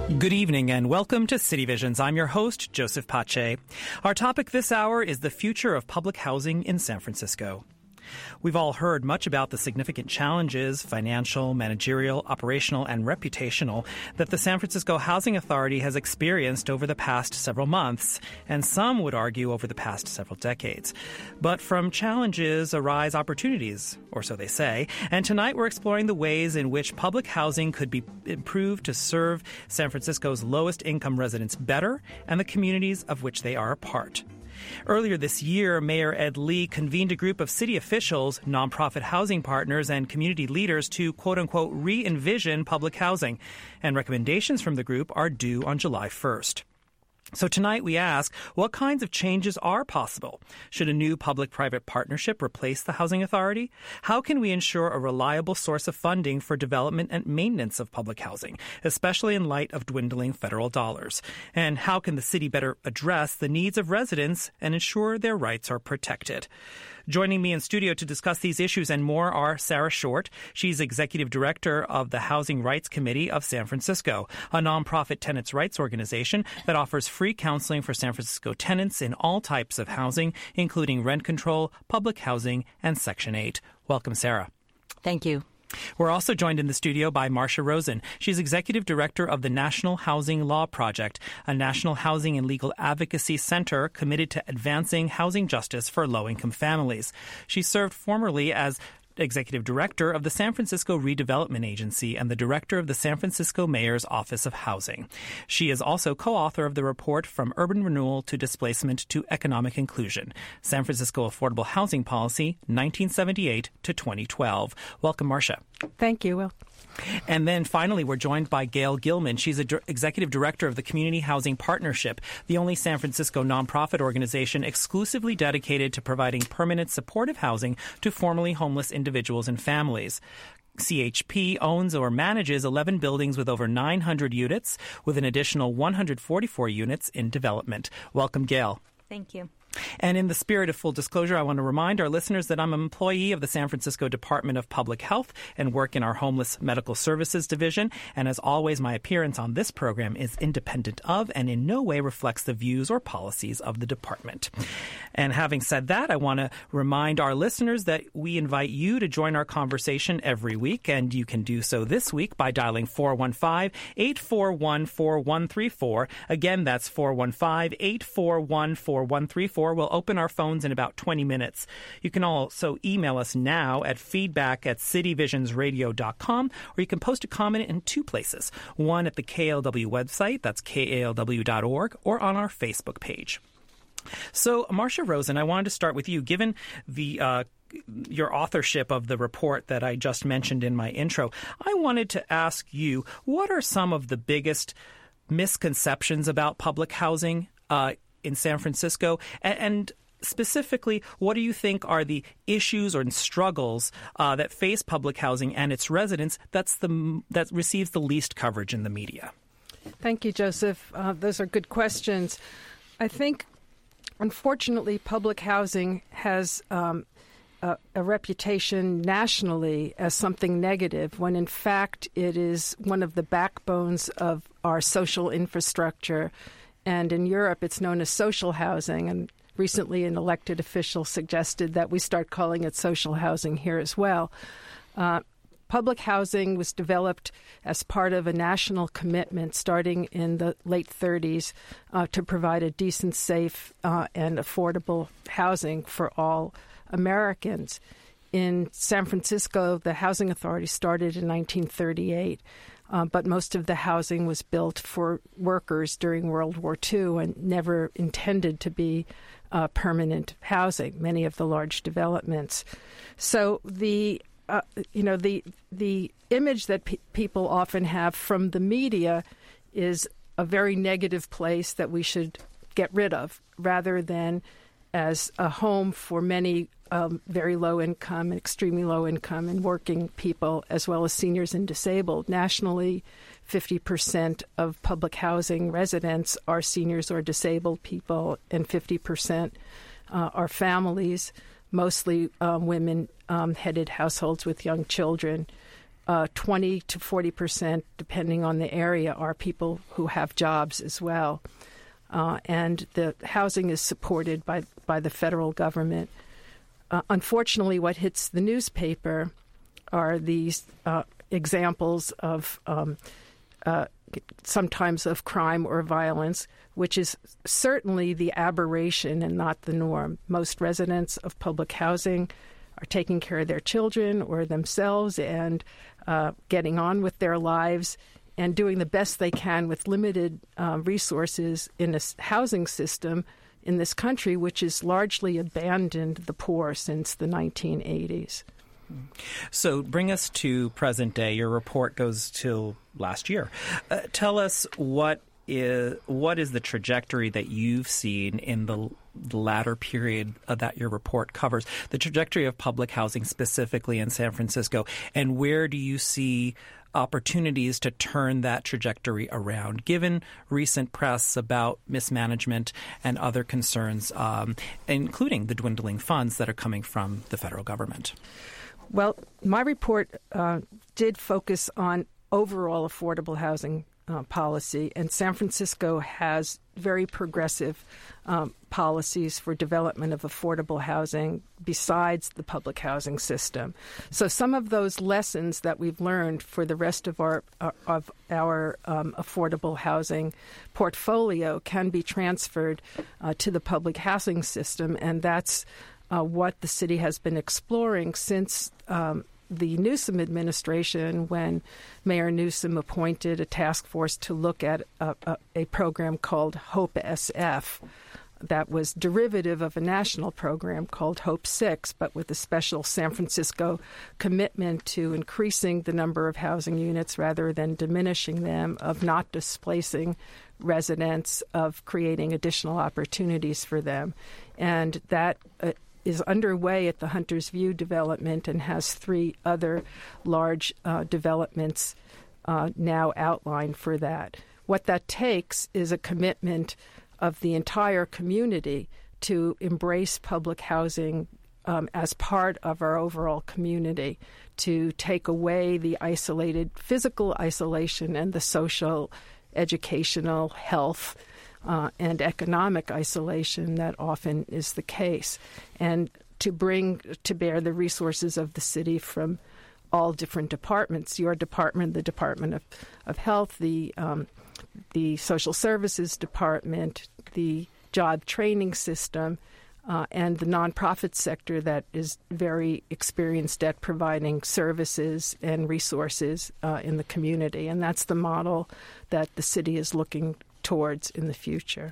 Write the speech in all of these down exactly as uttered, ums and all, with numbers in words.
Good evening and welcome to City Visions. I'm your host, Joseph Pache. Our topic this hour is the future of public housing in San Francisco. We've all heard much about the significant challenges, financial, managerial, operational, and reputational, that the San Francisco Housing Authority has experienced over the past several months, and some would argue over the past several decades. But from challenges arise opportunities, or so they say, and tonight we're exploring the ways in which public housing could be improved to serve San Francisco's lowest income residents better and the communities of which they are a part. Earlier this year, Mayor Ed Lee convened a group of city officials, nonprofit housing partners, and community leaders to, quote-unquote, re-envision public housing, and recommendations from the group are due on July first. So tonight we ask, what kinds of changes are possible? Should a new public-private partnership replace the Housing Authority? How can we ensure a reliable source of funding for development and maintenance of public housing, especially in light of dwindling federal dollars? And how can the city better address the needs of residents and ensure their rights are protected? Joining me in studio to discuss these issues and more are Sarah Short. She's Executive Director of the Housing Rights Committee of San Francisco, a nonprofit tenants' rights organization that offers free counseling for San Francisco tenants in all types of housing, including rent control, public housing, and Section eight. Welcome, Sarah. Thank you. We're also joined in the studio by Marcia Rosen. She's Executive Director of the National Housing Law Project, a national housing and legal advocacy center committed to advancing housing justice for low-income families. She served formerly as Executive Director of the San Francisco Redevelopment Agency and the Director of the San Francisco Mayor's Office of Housing. She is also co-author of the report From Urban Renewal to Displacement to Economic Inclusion, San Francisco Affordable Housing Policy, nineteen seventy-eight to twenty twelve. Welcome, Marcia. Thank you, Will. And then finally, we're joined by Gail Gilman. She's a d- Executive Director of the Community Housing Partnership, the only San Francisco nonprofit organization exclusively dedicated to providing permanent supportive housing to formerly homeless individuals and families. C H P owns or manages eleven buildings with over nine hundred units, with an additional one hundred forty-four units in development. Welcome, Gail. Thank you. And in the spirit of full disclosure, I want to remind our listeners that I'm an employee of the San Francisco Department of Public Health and work in our Homeless Medical Services Division. And as always, my appearance on this program is independent of and in no way reflects the views or policies of the department. And having said that, I want to remind our listeners that we invite you to join our conversation every week, and you can do so this week by dialing four one five, eight four one, four one three four. Again, that's four one five, eight four one, four one three four. We'll open our phones in about twenty minutes. You can also email us now at feedback at cityvisionsradio dot com, or you can post a comment in two places. One at the K A L W website, that's K A L W dot org, or on our Facebook page. So, Marcia Rosen, I wanted to start with you. Given the uh, your authorship of the report that I just mentioned in my intro, I wanted to ask you, what are some of the biggest misconceptions about public housing uh, in San Francisco, and, and specifically, what do you think are the issues or struggles uh, that face public housing and its residents that's the that receives the least coverage in the media? Thank you, Joseph. Uh, those are good questions. I think, unfortunately, public housing has um, a, a reputation nationally as something negative, when in fact it is one of the backbones of our social infrastructure. And in Europe, it's known as social housing. And recently, an elected official suggested that we start calling it social housing here as well. Uh, public housing was developed as part of a national commitment starting in the late thirties uh, to provide a decent, safe, uh, and affordable housing for all Americans. In San Francisco, the Housing Authority started in nineteen thirty-eight. Uh, but most of the housing was built for workers during World War Two and never intended to be uh, permanent housing, many of the large developments. So the uh, you know the the image that pe- people often have from the media is a very negative place that we should get rid of, rather than as a home for many um, very low income, extremely low income, and working people, as well as seniors and disabled. Nationally, fifty percent of public housing residents are seniors or disabled people, and fifty percent uh, are families, mostly um, women-headed households with young children. uh, twenty to forty percent, depending on the area, are people who have jobs as well. Uh, and the housing is supported by, by the federal government. Uh, unfortunately, what hits the newspaper are these uh, examples of um, uh, sometimes of crime or violence, which is certainly the aberration and not the norm. Most residents of public housing are taking care of their children or themselves and uh, getting on with their lives and doing the best they can with limited uh, resources in a housing system in this country, which has largely abandoned the poor since the nineteen eighties. So bring us to present day. Your report goes till last year. Uh, tell us what is what is the trajectory that you've seen in the, the latter period that your report covers, the trajectory of public housing specifically in San Francisco, and where do you see opportunities to turn that trajectory around, given recent press about mismanagement and other concerns, um, including the dwindling funds that are coming from the federal government? Well, my report uh, did focus on overall affordable housing uh, policy, and San Francisco has very progressive um, policies for development of affordable housing besides the public housing system. So some of those lessons that we've learned for the rest of our uh, of our um, affordable housing portfolio can be transferred uh, to the public housing system, and that's Uh, what the city has been exploring since um, the Newsom administration, when Mayor Newsom appointed a task force to look at a, a, a program called HOPE S F that was derivative of a national program called HOPE six, but with a special San Francisco commitment to increasing the number of housing units rather than diminishing them, of not displacing residents, of creating additional opportunities for them. And that uh, is underway at the Hunters View development and has three other large uh, developments uh, now outlined for that. What that takes is a commitment of the entire community to embrace public housing um, as part of our overall community, to take away the isolated physical isolation and the social, educational, health, Uh, and economic isolation that often is the case, and to bring to bear the resources of the city from all different departments, your department, the Department of, of Health, the um, the Social Services Department, the job training system, uh, and the nonprofit sector that is very experienced at providing services and resources uh, in the community. And that's the model that the city is looking towards in the future.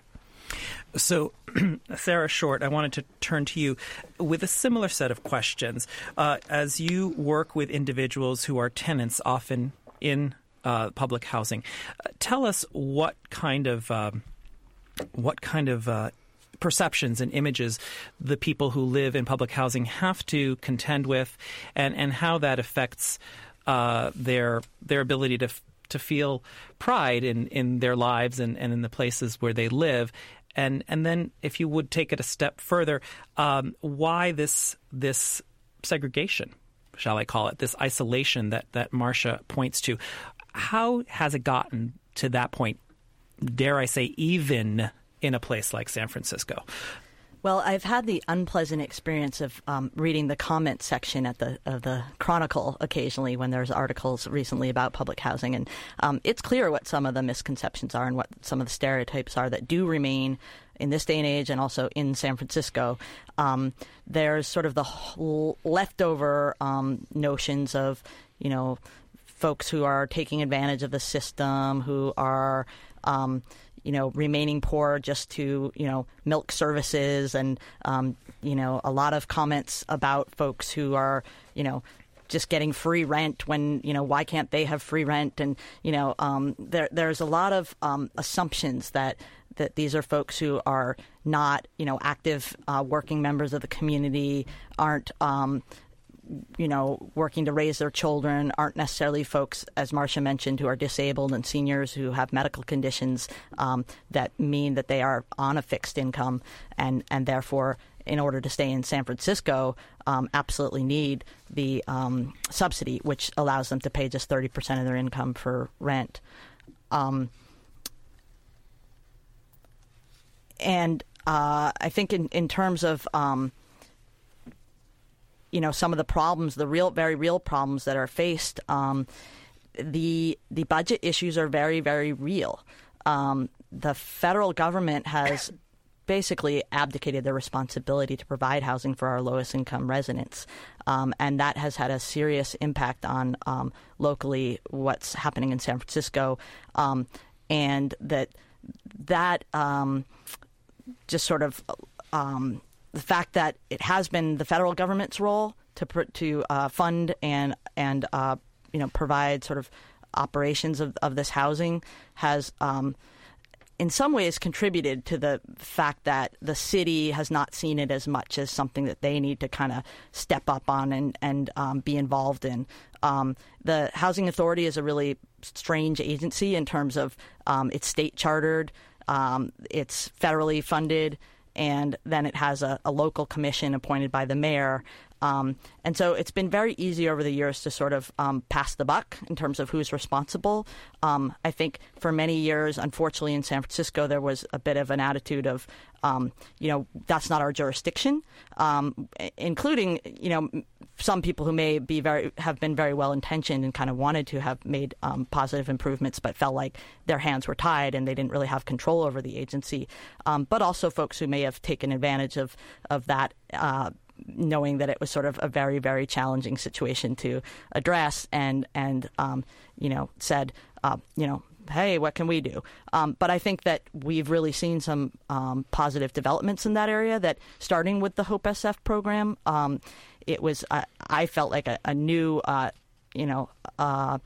So, Sarah Short, I wanted to turn to you with a similar set of questions. Uh, as you work with individuals who are tenants, often in uh, public housing, uh, tell us what kind of um, what kind of uh, perceptions and images the people who live in public housing have to contend with, and, and how that affects uh, their their ability to to feel pride in, in their lives and, and in the places where they live. And and then if you would take it a step further, um, why this this segregation, shall I call it, this isolation that, that Marcia points to, how has it gotten to that point, dare I say, even in a place like San Francisco? Well, I've had the unpleasant experience of um, reading the comment section at the of the Chronicle occasionally when there's articles recently about public housing, and um, it's clear what some of the misconceptions are and what some of the stereotypes are that do remain in this day and age, and also in San Francisco. Um, there's sort of the whole leftover um, notions of, you know, folks who are taking advantage of the system, who are um, you know, remaining poor just to, you know, milk services, and, um, you know, a lot of comments about folks who are, you know, just getting free rent when, you know, why can't they have free rent? And, you know, um, there there's a lot of um, assumptions that that these are folks who are not, you know, active uh, working members of the community, aren't, um, you know, working to raise their children, aren't necessarily folks, as Marcia mentioned, who are disabled and seniors who have medical conditions um, that mean that they are on a fixed income and, and therefore in order to stay in San Francisco, um, absolutely need the um, subsidy, which allows them to pay just thirty percent of their income for rent. Um, and uh, I think in, in terms of, um, you know, some of the problems, the real, very real problems that are faced, um, the the budget issues are very, very real. Um, the federal government has basically abdicated their responsibility to provide housing for our lowest income residents. Um, and that has had a serious impact on um, locally what's happening in San Francisco. Um, and that that um, just sort of um, the fact that it has been the federal government's role to to uh, fund and and uh, you know provide sort of operations of, of this housing has um, in some ways contributed to the fact that the city has not seen it as much as something that they need to kind of step up on and, and um, be involved in. Um, the Housing Authority is a really strange agency in terms of um, it's state chartered, um, it's federally funded, and then it has a, a local commission appointed by the mayor. Um, and so it's been very easy over the years to sort of um, pass the buck in terms of who's responsible. Um, I think for many years, unfortunately, in San Francisco, there was a bit of an attitude of, um, you know, that's not our jurisdiction, um, including, you know, some people who may be very have been very well intentioned and kind of wanted to have made um, positive improvements, but felt like their hands were tied and they didn't really have control over the agency. Um, but also folks who may have taken advantage of of that. Uh, knowing that it was sort of a very, very challenging situation to address and, and um, you know, said, uh, you know, hey, what can we do? Um, but I think that we've really seen some um, positive developments in that area, that starting with the HOPE S F program, um, it was, uh, I felt like a, a new, uh, you know, uh,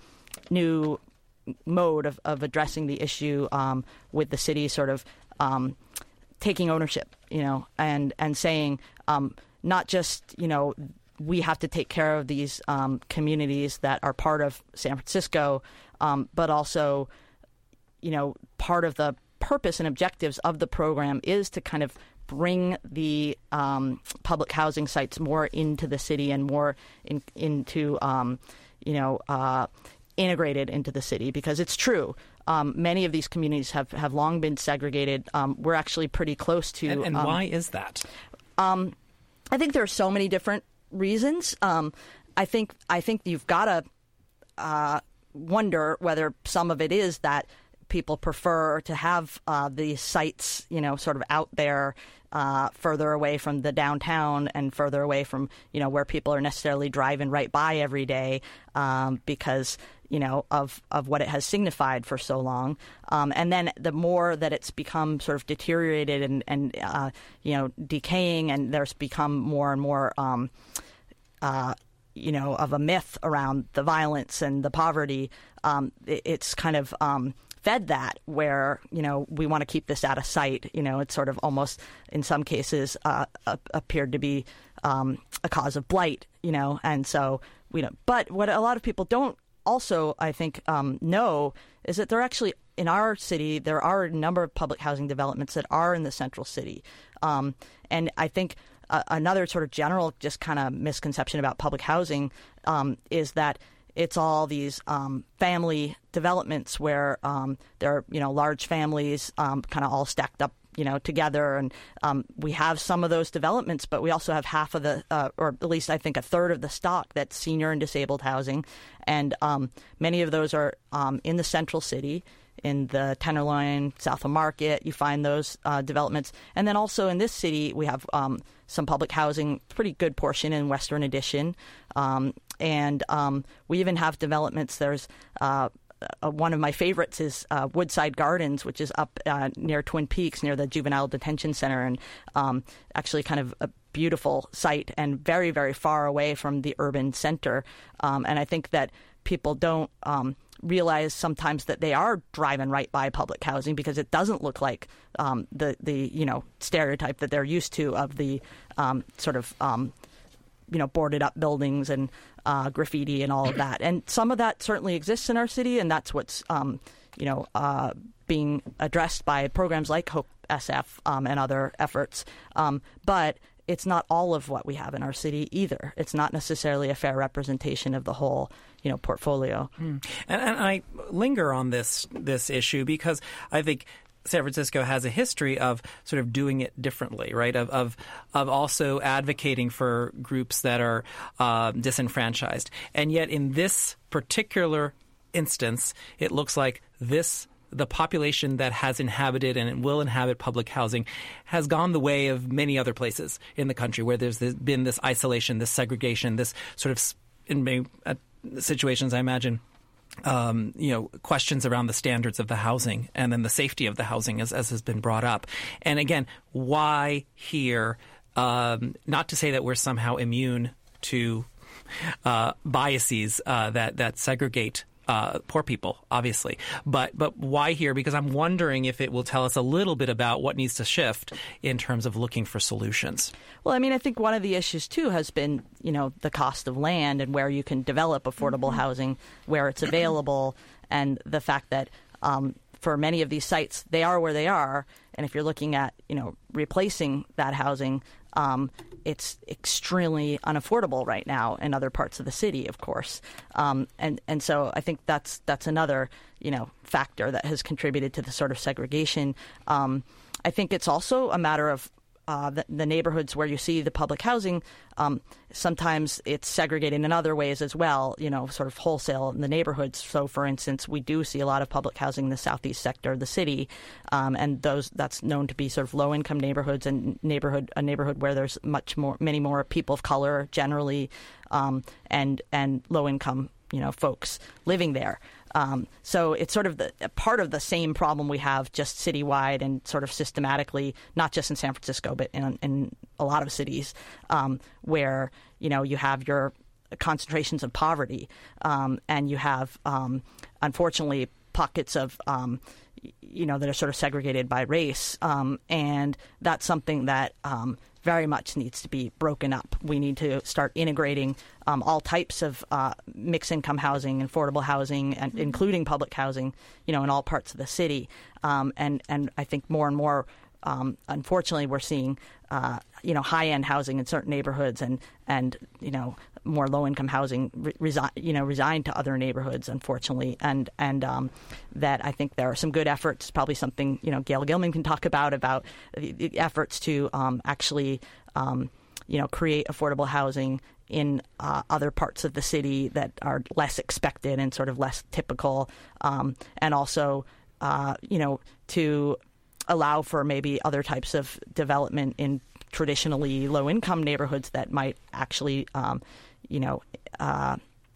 new mode of, of addressing the issue um, with the city sort of um, taking ownership, you know, and, and saying, um, not just, you know, we have to take care of these um, communities that are part of San Francisco, um, but also, you know, part of the purpose and objectives of the program is to kind of bring the um, public housing sites more into the city and more in, into, um, you know, uh, integrated into the city, because it's true. Um, many of these communities have, have long been segregated. Um, we're actually pretty close to... And, and um, why is that? Um, I think there are so many different reasons. Um, I think I think you've got to uh, wonder whether some of it is that people prefer to have uh, these sites, you know, sort of out there, uh, further away from the downtown and further away from, you know, where people are necessarily driving right by every day, um, because, you know, of, of what it has signified for so long. Um, and then the more that it's become sort of deteriorated and, and uh, you know, decaying, and there's become more and more, um, uh, you know, of a myth around the violence and the poverty, um, it, it's kind of um, fed that, where, you know, we want to keep this out of sight. You know, it's sort of almost, in some cases, uh, appeared to be um, a cause of blight, you know, and so, you know, but what a lot of people don't also, I think, um, know is that there actually, in our city, there are a number of public housing developments that are in the central city. Um, and I think uh, another sort of general just kind of misconception about public housing um, is that it's all these um, family developments where um, there are, you know, large families um, kind of all stacked up, you know, together. And um, we have some of those developments, but we also have half of the, uh, or at least I think a third of the stock that's senior and disabled housing. And um, many of those are um, in the central city, in the Tenderloin, South of Market. You find those uh, developments. And then also in this city, we have um, some public housing, pretty good portion in Western Addition. Um, and um, we even have developments. There's uh, Uh, one of my favorites is uh, Woodside Gardens, which is up uh, near Twin Peaks, near the Juvenile Detention Center, and um, actually kind of a beautiful site and very, very far away from the urban center. Um, and I think that people don't um, realize sometimes that they are driving right by public housing, because it doesn't look like um, the, the, you know, stereotype that they're used to of the um, sort of, um, you know, boarded up buildings and uh, graffiti and all of that. And some of that certainly exists in our city, and that's what's, um, you know, uh, being addressed by programs like HOPE S F um, and other efforts. Um, but it's not all of what we have in our city either. It's not necessarily a fair representation of the whole, you know, portfolio. Mm. And, and I linger on this this issue because I think San Francisco has a history of sort of doing it differently, right? Of of, of also advocating for groups that are uh, disenfranchised. And yet in this particular instance, it looks like this the population that has inhabited and will inhabit public housing has gone the way of many other places in the country where there's been this isolation, this segregation, this sort of, in many situations, I imagine, um, you know, questions around the standards of the housing and then the safety of the housing as, as has been brought up. And again, why here? Um, not to say that we're somehow immune to uh, biases uh, that, that segregate Uh, poor people, obviously. But but why here? Because I'm wondering if it will tell us a little bit about what needs to shift in terms of looking for solutions. Well, I mean, I think one of the issues, too, has been, you know, the cost of land and where you can develop affordable mm-hmm. housing, where it's available, and the fact that um, for many of these sites, they are where they are. And if you're looking at, you know, replacing that housing, um, it's extremely unaffordable right now in other parts of the city, of course. Um, and, and so I think that's that's another, you know, factor that has contributed to the sort of segregation. Um, I think it's also a matter of uh, the, the neighborhoods where you see the public housing. Um, sometimes it's segregated in other ways as well, you know, sort of wholesale in the neighborhoods. So, for instance, we do see a lot of public housing in the southeast sector of the city, um, and those that's known to be sort of low-income neighborhoods and neighborhood a neighborhood where there's much more, many more people of color generally, um, and and low-income, you know, folks living there. Um, so it's sort of the part of the same problem we have just citywide and sort of systematically, not just in San Francisco, but in, in a lot of cities, um, where, you know, you have your concentrations of poverty, um, and you have, um, unfortunately, pockets of, um, you know, that are sort of segregated by race. Um, and that's something that um, very much needs to be broken up. We need to start integrating um, all types of uh, mixed income housing, affordable housing, and mm-hmm. including public housing, you know, in all parts of the city. Um, and, and I think more and more, um, unfortunately, we're seeing, uh, you know, high-end housing in certain neighborhoods and, and you know, more low-income housing, re- resi- you know, resigned to other neighborhoods, unfortunately. And and um, that I think there are some good efforts, probably something, you know, Gail Gilman can talk about, about the, the efforts to um, actually, um, you know, create affordable housing in uh, other parts of the city that are less expected and sort of less typical. Um, and also, uh, you know, to allow for maybe other types of development in traditionally low-income neighborhoods that might actually, um, you know, uh,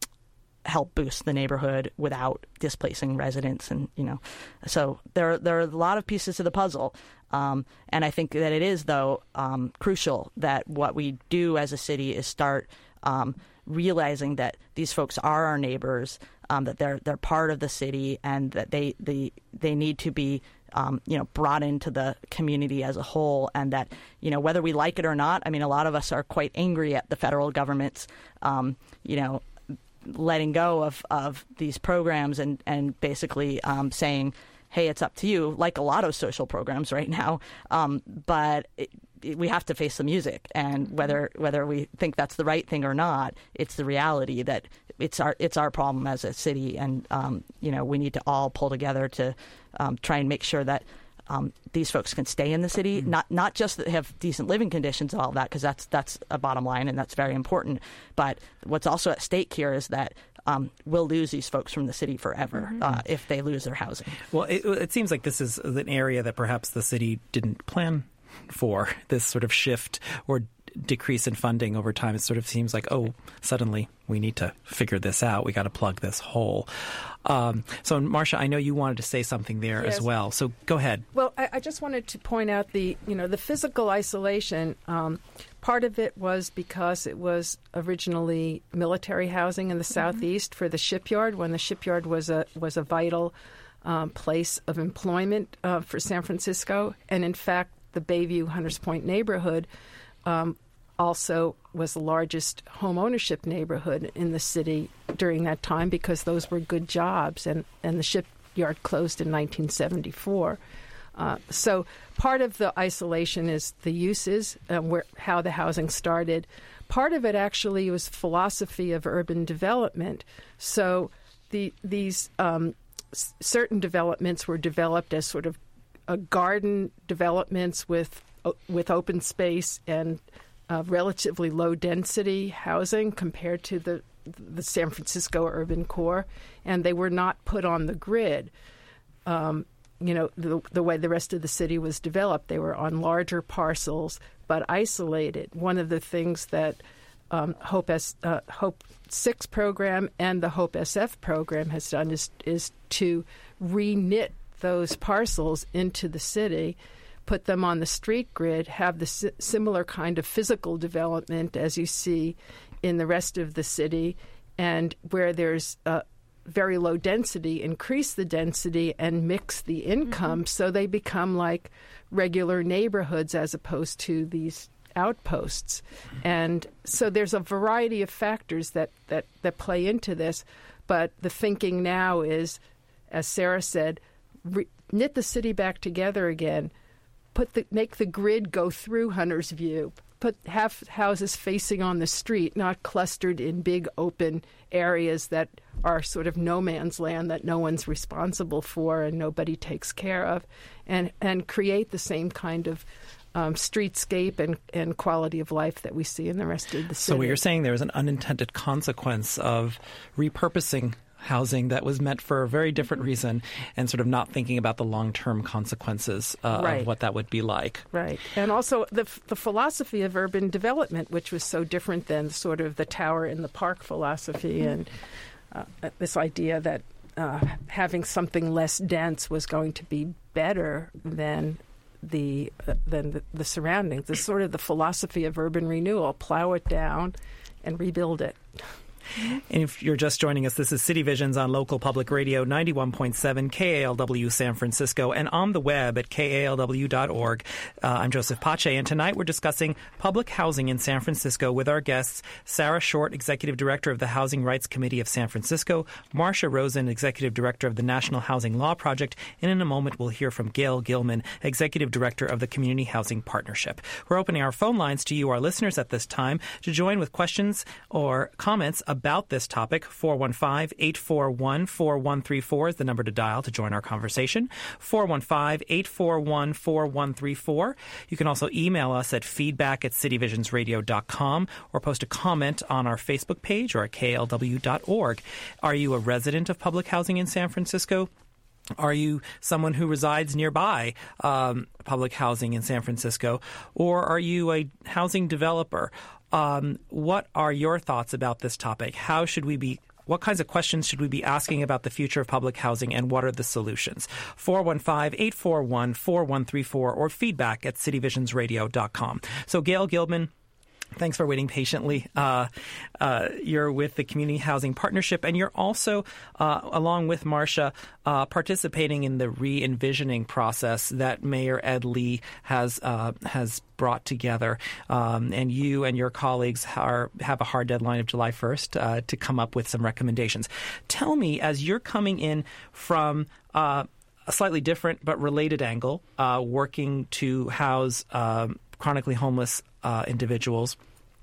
help boost the neighborhood without displacing residents. And, you know, so there, there are a lot of pieces to the puzzle. Um, and I think that it is, though, um, crucial that what we do as a city is start um, realizing that these folks are our neighbors, um, that they're they're part of the city, and that they they, they need to be Um, you know, brought into the community as a whole, and that, you know, whether we like it or not, I mean, a lot of us are quite angry at the federal government's, um, you know, letting go of, of these programs and, and basically um, saying, hey, it's up to you, like a lot of social programs right now. Um, but it, it, we have to face the music, and whether whether we think that's the right thing or not, it's the reality that it's our it's our problem as a city, and um, you know, we need to all pull together to um, try and make sure that um, these folks can stay in the city, mm-hmm. not not just that they have decent living conditions and all that, because that's that's a bottom line and that's very important. But what's also at stake here is that Um, we'll lose these folks from the city forever mm-hmm. uh, if they lose their housing. Well, it, it seems like this is an area that perhaps the city didn't plan for, this sort of shift or decrease in funding over time. It sort of seems like, oh, suddenly we need to figure this out. We got to plug this hole. Um, so, Marcia, I know you wanted to say something there yes. as well. So go ahead. Well, I, I just wanted to point out the, you know, the physical isolation. Um, part of it was because it was originally military housing in the mm-hmm. southeast for the shipyard, when the shipyard was a was a vital um, place of employment uh, for San Francisco. And in fact, the Bayview Hunters Point neighborhood um, also was the largest home ownership neighborhood in the city during that time, because those were good jobs, and, and the shipyard closed in nineteen seventy-four. Uh, so part of the isolation is the uses, uh, where how the housing started. Part of it actually was philosophy of urban development. So the these um, s- certain developments were developed as sort of a garden developments with uh, with open space and uh, relatively low density housing compared to the the San Francisco urban core, and they were not put on the grid. Um, you know, the, the way the rest of the city was developed. They were on larger parcels, but isolated. One of the things that um, Hope S, uh, Hope six program and the Hope S F program has done is is to re-knit those parcels into the city, put them on the street grid, have the si- similar kind of physical development as you see in the rest of the city, and where there's uh, very low density, increase the density and mix the income mm-hmm. so they become like regular neighborhoods as opposed to these outposts. And so there's a variety of factors that, that, that play into this, but the thinking now is, as Sarah said, re- knit the city back together again, put the make the grid go through Hunter's View, put have houses facing on the street, not clustered in big open areas that are sort of no man's land that no one's responsible for and nobody takes care of, and and create the same kind of um, streetscape and, and quality of life that we see in the rest of the city. So what you're saying there is an unintended consequence of repurposing housing that was meant for a very different reason and sort of not thinking about the long-term consequences uh, right. of what that would be like. Right. And also the the philosophy of urban development, which was so different than sort of the tower in the park philosophy and uh, this idea that uh, having something less dense was going to be better than the uh, than the, the surroundings. It's sort of the philosophy of urban renewal. Plow it down and rebuild it. And if you're just joining us, this is City Visions on local public radio, ninety-one point seven K A L W San Francisco, and on the web at K A L W dot org. Uh, I'm Joseph Pace, and tonight we're discussing public housing in San Francisco with our guests, Sarah Short, Executive Director of the Housing Rights Committee of San Francisco, Marcia Rosen, Executive Director of the National Housing Law Project, and in a moment we'll hear from Gail Gilman, Executive Director of the Community Housing Partnership. We're opening our phone lines to you, our listeners, at this time to join with questions or comments about this topic. Four one five, eight four one, four one three four is the number to dial to join our conversation. four one five, eight four one, four one three four. You can also email us at feedback at city visions radio dot com or post a comment on our Facebook page or at K L W dot org. Are you a resident of public housing in San Francisco? Are you someone who resides nearby um, public housing in San Francisco? Or are you a housing developer? Um, what are your thoughts about this topic? How should we be What kinds of questions should we be asking about the future of public housing, and what are the solutions? four one five, eight four one, four one three four or feedback at city visions radio dot com. So Gail Gilman, thanks for waiting patiently. Uh, uh, you're with the Community Housing Partnership, and you're also, uh, along with Marcia, uh, participating in the re-envisioning process that Mayor Ed Lee has uh, has brought together. Um, and you and your colleagues are, have a hard deadline of July first uh, to come up with some recommendations. Tell me, as you're coming in from uh, a slightly different but related angle, uh, working to house um, chronically homeless uh, individuals,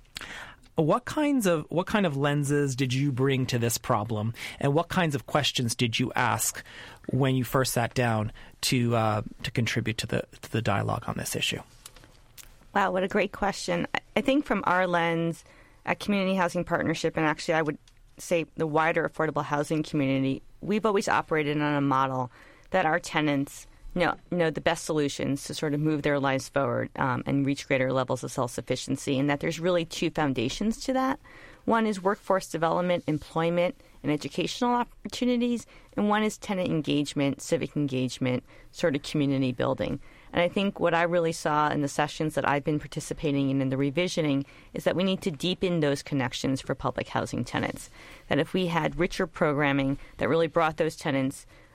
what kinds of what kind of lenses did you bring to this problem, and what kinds of questions did you ask when you first sat down to uh, to contribute to the to the dialogue on this issue? Wow, what a great question. I think from our lens at Community Housing Partnership, and actually I would say the wider affordable housing community, we've always operated on a model that our tenants know, know the best solutions to sort of move their lives forward um, and reach greater levels of self-sufficiency, and that there's really two foundations to that. One is workforce development, employment, and educational opportunities, and one is tenant engagement, civic engagement, sort of community building. And I think what I really saw in the sessions that I've been participating in in the revisioning is that we need to deepen those connections for public housing tenants. That if we had richer programming that really brought those tenants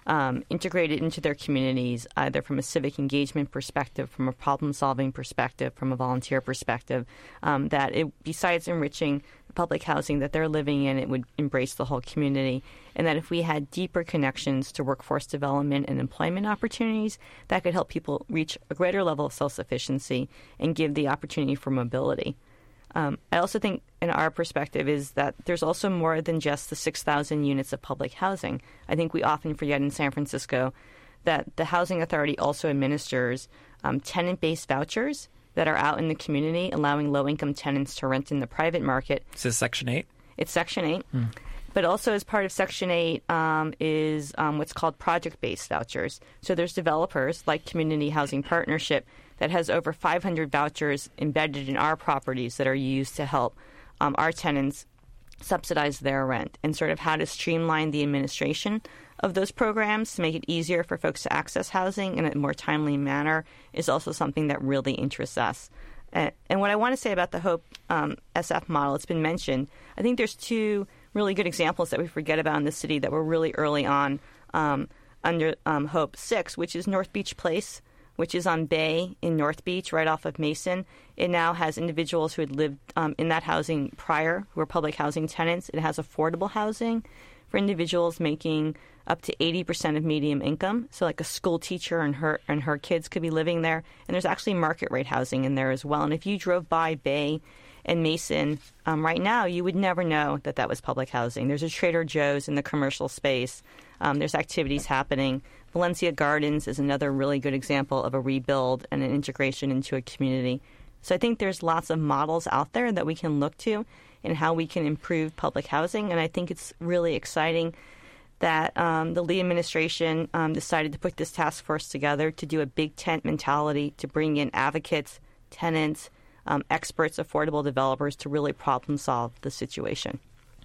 um, integrated into their communities, either from a civic engagement perspective, from a problem-solving perspective, from a volunteer perspective, um, that it, besides enriching the public housing that they're living in, it would embrace the whole community, and that if we had deeper connections to workforce development and employment opportunities, that could help people reach a greater level of self-sufficiency and give the opportunity for mobility. Um, I also think, in our perspective, is that there's also more than just the six thousand units of public housing. I think we often forget in San Francisco that the Housing Authority also administers um, tenant-based vouchers that are out in the community, allowing low-income tenants to rent in the private market. Is this Section eight? It's Section eight. Mm. But also as part of Section eight um, is um, what's called project-based vouchers. So there's developers like Community Housing Partnership that has over five hundred vouchers embedded in our properties that are used to help um, our tenants subsidize their rent, and sort of how to streamline the administration of those programs to make it easier for folks to access housing in a more timely manner is also something that really interests us. Uh, and what I want to say about the HOPE um, S F model, it's been mentioned, I think there's two really good examples that we forget about in the city that were really early on um, under um, HOPE six, which is North Beach Place, which is on Bay in North Beach, right off of Mason. It now has individuals who had lived um, in that housing prior, who are public housing tenants. It has affordable housing for individuals making up to eighty percent of median income. So like a school teacher and her and her kids could be living there. And there's actually market rate housing in there as well. And if you drove by Bay and Mason um, right now, you would never know that that was public housing. There's a Trader Joe's in the commercial space. Um, there's activities happening. Valencia Gardens is another really good example of a rebuild and an integration into a community. So I think there's lots of models out there that we can look to in how we can improve public housing. And I think it's really exciting that um, the Lee administration um, decided to put this task force together to do a big tent mentality, to bring in advocates, tenants, um, experts, affordable developers to really problem solve the situation.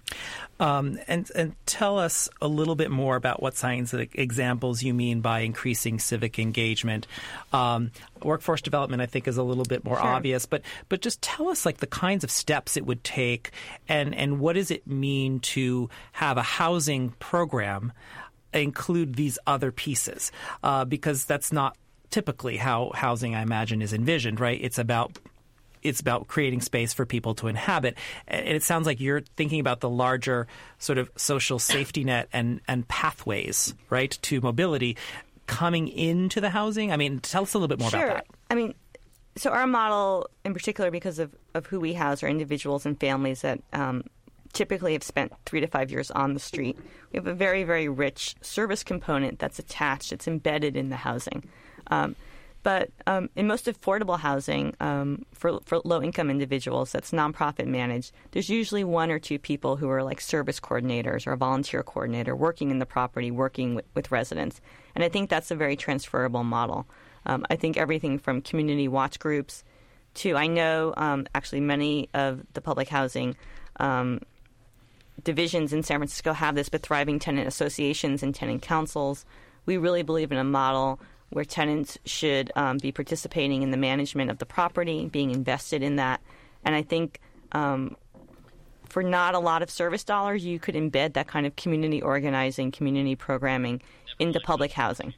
Um, and, and tell us a little bit more about what scientific examples you mean by increasing civic engagement. Um, workforce development, I think, is a little bit more Sure. obvious, but but just tell us like the kinds of steps it would take, and, and what does it mean to have a housing program include these other pieces? Uh, because that's not typically how housing, I imagine, is envisioned, right? It's about It's about creating space for people to inhabit. And it sounds like you're thinking about the larger sort of social safety net and, and pathways, right, to mobility coming into the housing. I mean, tell us a little bit more Sure. about that. I mean, so our model in particular, because of, of who we house, are individuals and families that um, typically have spent three to five years on the street. We have a very, very rich service component that's attached. It's embedded in the housing. Um, But um, in most affordable housing um, for, for low-income individuals that's nonprofit managed, there's usually one or two people who are like service coordinators or a volunteer coordinator working in the property, working with, with residents. And I think that's a very transferable model. Um, I think everything from community watch groups to, I know um, actually many of the public housing um, divisions in San Francisco have this, but thriving tenant associations and tenant councils. We really believe in a model where tenants should um, be participating in the management of the property, being invested in that. And I think um, for not a lot of service dollars, you could embed that kind of community organizing, community programming into public housing.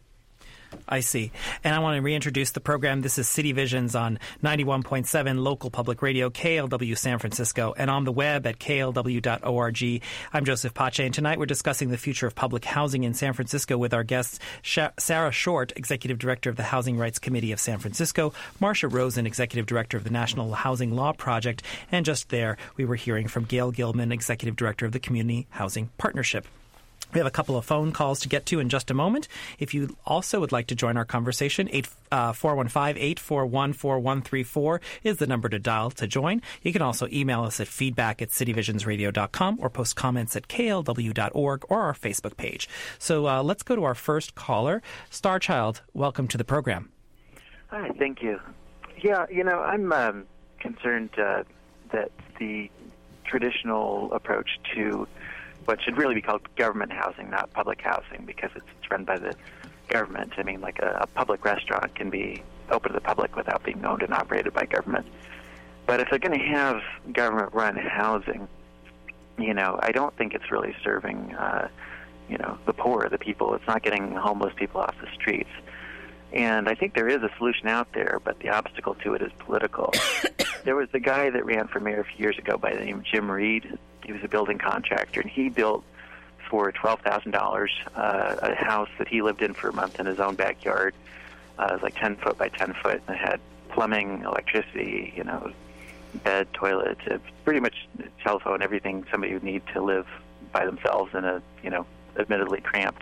I see. And I want to reintroduce the program. This is City Visions on ninety-one point seven local public radio, K L W San Francisco, and on the web at K L W dot org. I'm Joseph Pace, and tonight we're discussing the future of public housing in San Francisco with our guests, Sarah Short, Executive Director of the Housing Rights Committee of San Francisco, Marcia Rosen, Executive Director of the National Housing Law Project, and just there we were hearing from Gail Gilman, Executive Director of the Community Housing Partnership. We have a couple of phone calls to get to in just a moment. If you also would like to join our conversation, four one five, eight four one, four one three four is the number to dial to join. You can also email us at feedback at city visions radio dot com or post comments at K L W dot org or our Facebook page. So uh, let's go to our first caller. Starchild, welcome to the program. Hi, thank you. Yeah, you know, I'm um, concerned uh, that the traditional approach to what should really be called government housing, not public housing, because it's, it's run by the government. I mean, like a, a public restaurant can be open to the public without being owned and operated by government. But if they're going to have government-run housing, you know, I don't think it's really serving uh, you know, the poor, the people. It's not getting homeless people off the streets. And I think there is a solution out there, but the obstacle to it is political. There was a guy that ran for mayor a few years ago by the name of Jim Reed. He was a building contractor, and he built for twelve thousand dollars uh, a house that he lived in for a month in his own backyard. Uh, it was like ten foot by ten foot, and it had plumbing, electricity, you know, bed, toilet, uh, pretty much telephone, everything somebody would need to live by themselves in a, you know, admittedly cramped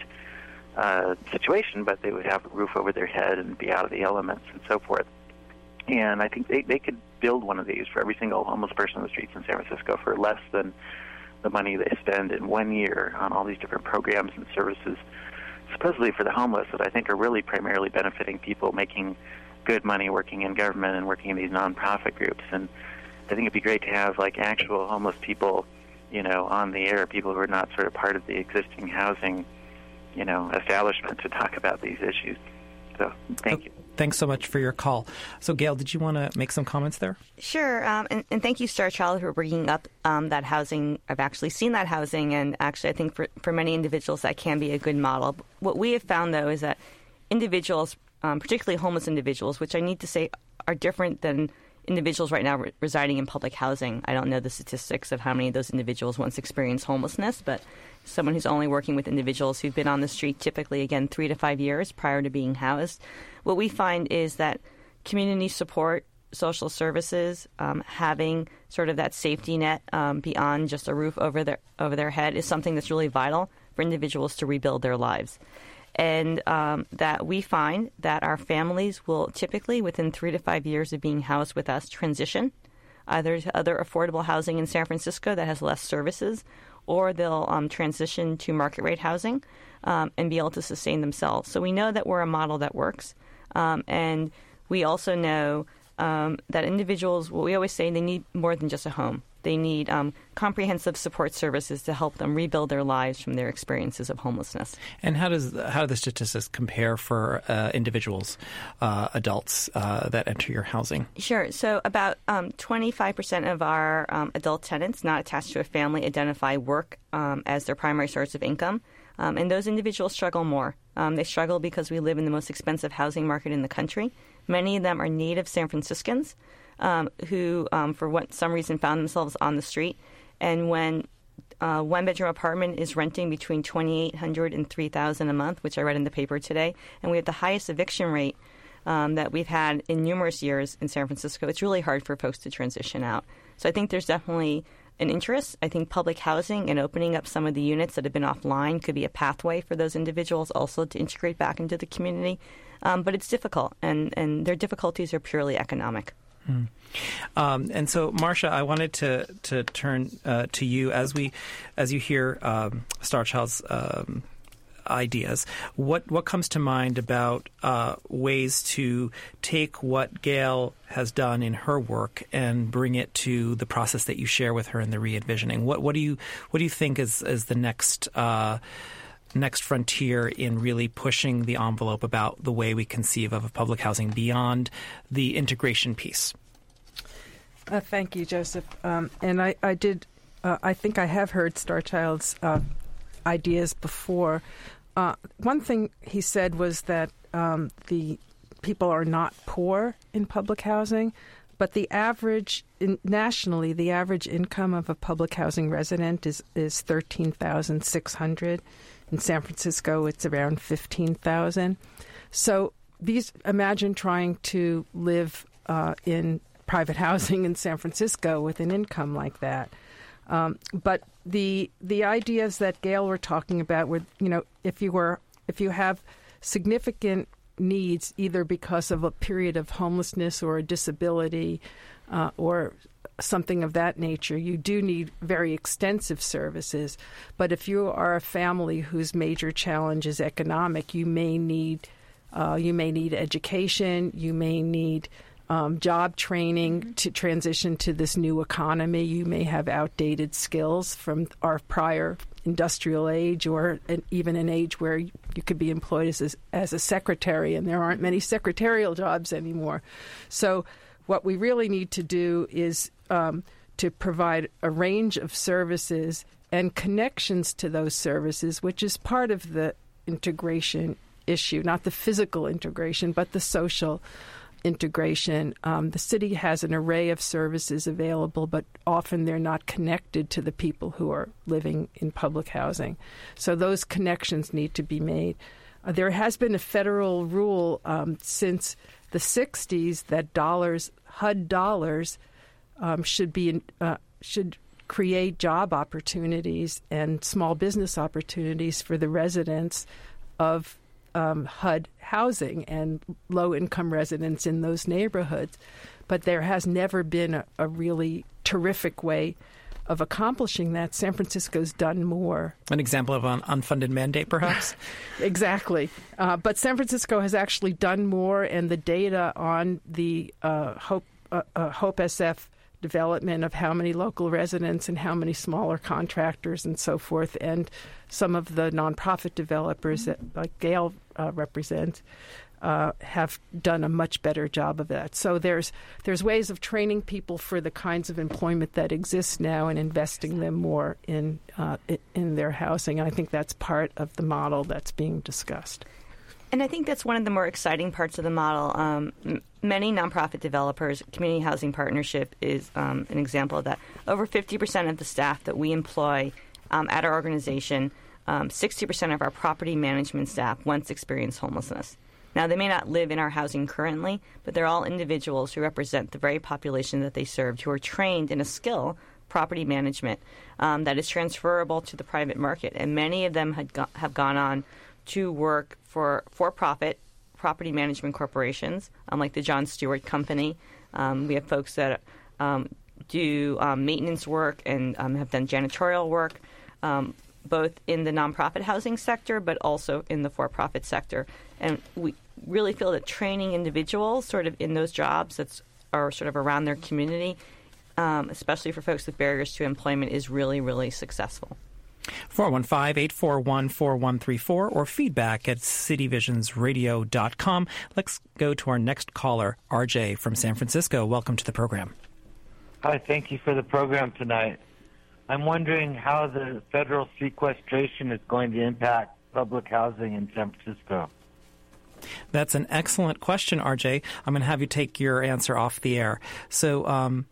uh, situation, but they would have a roof over their head and be out of the elements and so forth. And I think they, they could build one of these for every single homeless person on the streets in San Francisco for less than the money they spend in one year on all these different programs and services, supposedly for the homeless, that I think are really primarily benefiting people making good money working in government and working in these nonprofit groups. And I think it'd be great to have like actual homeless people, you know, on the air, people who are not sort of part of the existing housing, you know, establishment to talk about these issues. So thank you. Thanks so much for your call. So, Gail, did you want to make some comments there? Sure, um, and, and thank you, Star Child, for bringing up um, that housing. I've actually seen that housing, and actually I think for, for many individuals that can be a good model. What we have found, though, is that individuals, um, particularly homeless individuals, which I need to say are different than individuals right now re- residing in public housing. I don't know the statistics of how many of those individuals once experienced homelessness, but someone who's only working with individuals who've been on the street typically, again, three to five years prior to being housed. What we find is that community support, social services, um, having sort of that safety net um, beyond just a roof over their over their head is something that's really vital for individuals to rebuild their lives. And um, that we find that our families will typically, within three to five years of being housed with us, transition either to other affordable housing in San Francisco that has less services, or they'll um, transition to market rate housing um, and be able to sustain themselves. So we know that we're a model that works. Um, and we also know um, that individuals, what we always say, they need more than just a home. They need um, comprehensive support services to help them rebuild their lives from their experiences of homelessness. And how does how do the statistics compare for uh, individuals, uh, adults uh, that enter your housing? Sure. So about um, twenty-five percent of our um, adult tenants not attached to a family identify work um, as their primary source of income. Um, and those individuals struggle more. Um, they struggle because we live in the most expensive housing market in the country. Many of them are native San Franciscans um, who, um, for what, some reason, found themselves on the street. And when a one-bedroom apartment is renting between twenty-eight hundred dollars and three thousand dollars a month, which I read in the paper today, and we have the highest eviction rate um, that we've had in numerous years in San Francisco, it's really hard for folks to transition out. So I think there's definitely an interest. I think public housing and opening up some of the units that have been offline could be a pathway for those individuals also to integrate back into the community. Um, but it's difficult, and, and their difficulties are purely economic. Hmm. Um, and so, Marcia, I wanted to to turn uh, to you as we as you hear um, Star Child's um, ideas. What what comes to mind about uh, ways to take what Gail has done in her work and bring it to the process that you share with her in the re-envisioning? What what do you what do you think is is the next uh, next frontier in really pushing the envelope about the way we conceive of public housing beyond the integration piece? Uh, thank you, Joseph. Um, and I, I did. Uh, I think I have heard Star Child's uh, ideas before. Uh, one thing he said was that um, the people are not poor in public housing, but the average in, nationally, the average income of a public housing resident is is thirteen thousand six hundred. In San Francisco, it's around fifteen thousand. So these imagine trying to live uh, in private housing in San Francisco with an income like that. Um, but the the ideas that Gail were talking about were, you know, if you were if you have significant needs, either because of a period of homelessness or a disability uh, or something of that nature, you do need very extensive services. But if you are a family whose major challenge is economic, you may need uh, you may need education, you may need Um, job training mm-hmm. to transition to this new economy. You may have outdated skills from our prior industrial age, or an, even an age where you could be employed as a, as a secretary, and there aren't many secretarial jobs anymore. So what we really need to do is um, to provide a range of services and connections to those services, which is part of the integration issue, not the physical integration, but the social integration. Um, the city has an array of services available, but often they're not connected to the people who are living in public housing. So those connections need to be made. Uh, there has been a federal rule um, since the sixties that dollars, H U D dollars, um, should be uh, should create job opportunities and small business opportunities for the residents of um, H U D housing and low-income residents in those neighborhoods. But there has never been a, a really terrific way of accomplishing that. San Francisco's done more. An example of an unfunded mandate, perhaps? Exactly. Uh, but San Francisco has actually done more, and the data on the uh, Hope, uh, uh, Hope S F development of how many local residents and how many smaller contractors and so forth, and some of the nonprofit developers that like Gail uh, represents uh, have done a much better job of that. So there's there's ways of training people for the kinds of employment that exists now and investing them more in uh, in their housing. And I think that's part of the model that's being discussed. And I think that's one of the more exciting parts of the model. Um, m- many nonprofit developers, Community Housing Partnership is um, an example of that. Over fifty percent of the staff that we employ um, at our organization, um, sixty percent of our property management staff once experienced homelessness. Now, they may not live in our housing currently, but they're all individuals who represent the very population that they served, who are trained in a skill, property management, um, that is transferable to the private market. And many of them had go- have gone on to work for for-profit property management corporations, um, like the John Stewart Company. Um, we have folks that um, do um, maintenance work and um, have done janitorial work, um, both in the nonprofit housing sector, but also in the for-profit sector. And we really feel that training individuals sort of in those jobs that are sort of around their community, um, especially for folks with barriers to employment, is really, really successful. four one five, eight four one, four one three four or feedback at city visions radio dot com. Let's go to our next caller, R J from San Francisco. Welcome to the program. Hi, thank you for the program tonight. I'm wondering how the federal sequestration is going to impact public housing in San Francisco. That's an excellent question, R J. I'm going to have you take your answer off the air. So, um,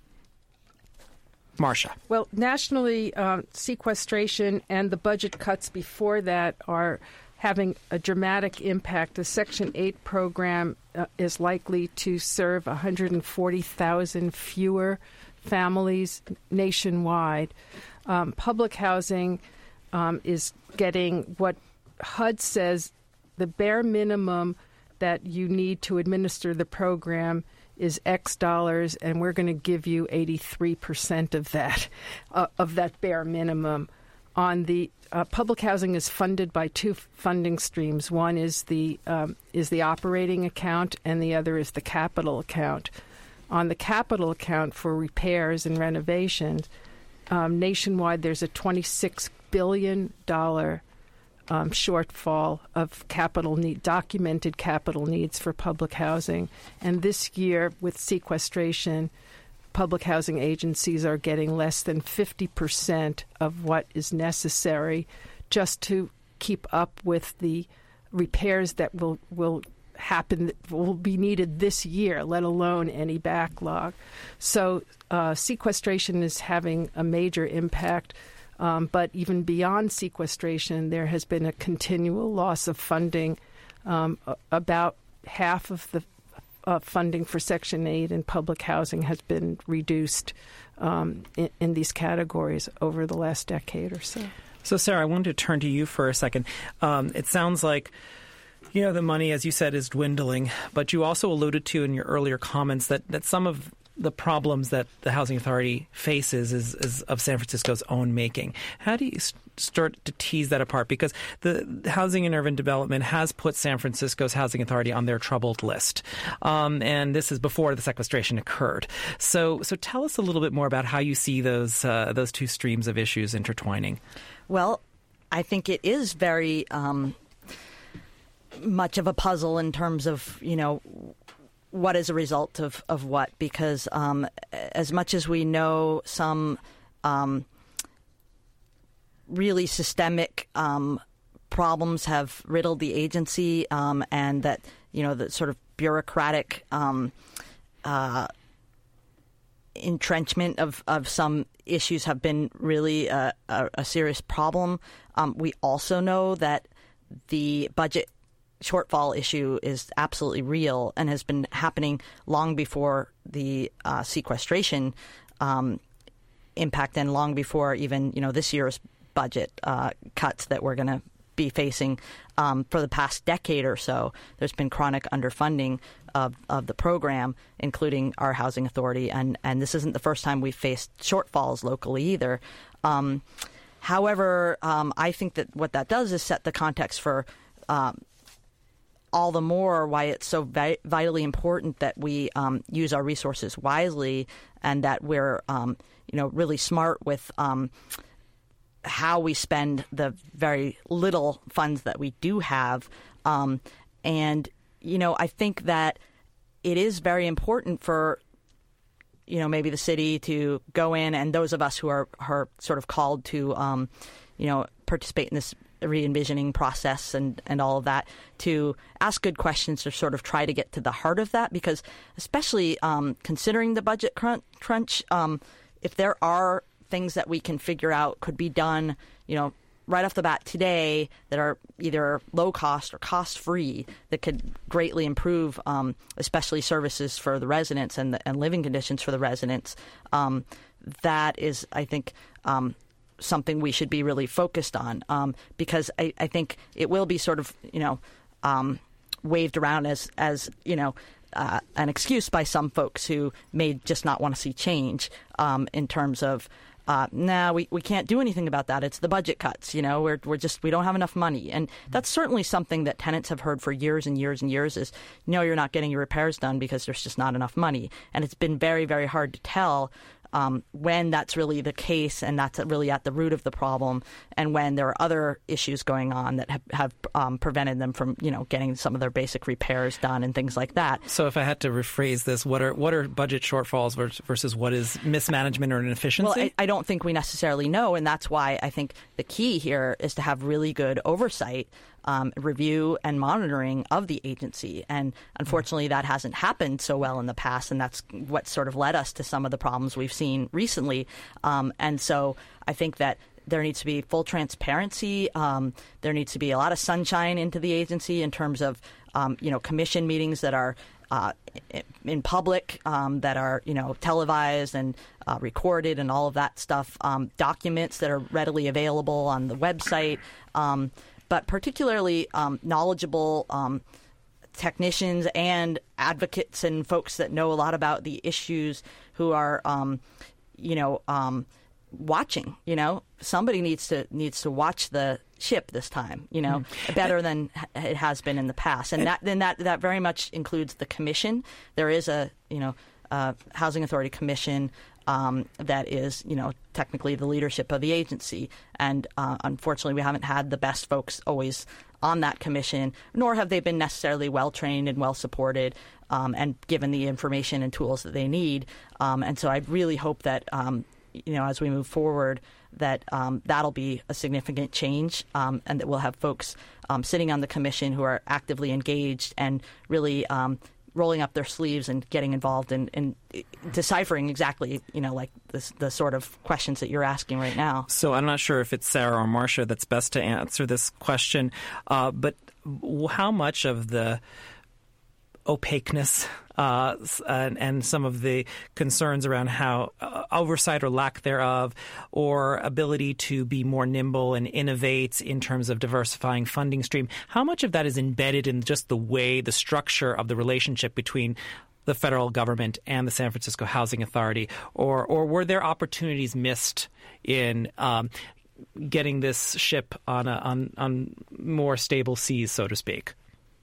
Marcia. Well, nationally, um, sequestration and the budget cuts before that are having a dramatic impact. The Section eight program uh, is likely to serve one hundred forty thousand fewer families nationwide. Um, public housing um, is getting what H U D says the bare minimum that you need to administer the program is X dollars, and we're going to give you eighty-three percent of that, uh, of that bare minimum. On the uh, public housing is funded by two funding streams. One is the um, is the operating account, and the other is the capital account. On the capital account for repairs and renovations, um, nationwide there's a twenty-six billion dollars Um, shortfall of capital need, documented capital needs for public housing. And this year, with sequestration, public housing agencies are getting less than fifty percent of what is necessary just to keep up with the repairs that will, will happen, will be needed this year, let alone any backlog. So uh, sequestration is having a major impact. Um, but even beyond sequestration, there has been a continual loss of funding. Um, about half of the uh, funding for Section eight in public housing has been reduced um, in, in these categories over the last decade or so. So, Sarah, I wanted to turn to you for a second. Um, it sounds like, you know, the money, as you said, is dwindling, but you also alluded to in your earlier comments that, that some of the problems that the Housing Authority faces is, is of San Francisco's own making. How do you start to tease that apart? Because the Housing and Urban Development has put San Francisco's Housing Authority on their troubled list. Um, and this is before the sequestration occurred. So so tell us a little bit more about how you see those uh, those two streams of issues intertwining. Well, I think it is very um, much of a puzzle in terms of, you know, what is a result of, of what, because um, as much as we know some um, really systemic um, problems have riddled the agency, um, and that, you know, the sort of bureaucratic um, uh, entrenchment of, of some issues have been really a, a, a serious problem. Um, we also know that the budget shortfall issue is absolutely real and has been happening long before the uh, sequestration um, impact and long before even, you know, this year's budget uh, cuts that we're going to be facing um, for the past decade or so. There's been chronic underfunding of, of the program, including our housing authority, and, and this isn't the first time we've faced shortfalls locally either. Um, however, um, I think that what that does is set the context for um, all the more why it's so vi- vitally important that we um, use our resources wisely, and that we're um, you know really smart with um, how we spend the very little funds that we do have. Um, and, you know, I think that it is very important for, you know, maybe the city to go in, and those of us who are, are sort of called to, um, you know, participate in this re-envisioning process and, and all of that, to ask good questions to sort of try to get to the heart of that. Because especially um, considering the budget crunch, crunch um, if there are things that we can figure out could be done, you know, right off the bat today that are either low cost or cost free, that could greatly improve, um, especially services for the residents and, the, and living conditions for the residents. Um, that is, I think, um, something we should be really focused on, um, because I, I think it will be sort of, you know, um, waved around as, as you know, uh, an excuse by some folks who may just not want to see change um, in terms of, Uh, nah, we, we can't do anything about that. It's the budget cuts. You know, we're we're just we don't have enough money, and that's certainly something that tenants have heard for years and years and years. Is no, you're not getting your repairs done because there's just not enough money, and it's been very very hard to tell um, when that's really the case, and that's really at the root of the problem, and when there are other issues going on that have, have um, prevented them from, you know, getting some of their basic repairs done and things like that. So if I had to rephrase this, what are what are budget shortfalls versus what is mismanagement or inefficiency? Well, I, I don't think we necessarily know, and that's why I think the key here is to have really good oversight, um, review, and monitoring of the agency. And unfortunately, that hasn't happened so well in the past, and that's what sort of led us to some of the problems we've seen recently. Um, and so I think that there needs to be full transparency. Um, there needs to be a lot of sunshine into the agency in terms of, um, you know, commission meetings that are uh, in public, um, that are, you know, televised and uh, recorded and all of that stuff, um, documents that are readily available on the website, um, but particularly um, knowledgeable um, technicians and advocates and folks that know a lot about the issues who are, um, you know, um, watching. You know, somebody needs to needs to watch the ship this time, you know, mm. better than it has been in the past. And that then that, that very much includes the commission. There is a, you know, uh, Housing Authority Commission um, that is, you know, technically the leadership of the agency. And uh, unfortunately, we haven't had the best folks always on that commission, nor have they been necessarily well-trained and well-supported um, and given the information and tools that they need. Um, and so I really hope that, um, you know, as we move forward, that um, that'll be a significant change, um, and that we'll have folks um, sitting on the commission who are actively engaged and really um, rolling up their sleeves and getting involved in, in deciphering exactly, you know, like this, the sort of questions that you're asking right now. So I'm not sure if it's Sarah or Marcia that's best to answer this question, uh, but how much of the opaqueness uh, and, and some of the concerns around how uh, oversight or lack thereof, or ability to be more nimble and innovate in terms of diversifying funding stream, how much of that is embedded in just the way, the structure of the relationship between the federal government and the San Francisco Housing Authority, or or were there opportunities missed in um, getting this ship on a, on on more stable seas, so to speak?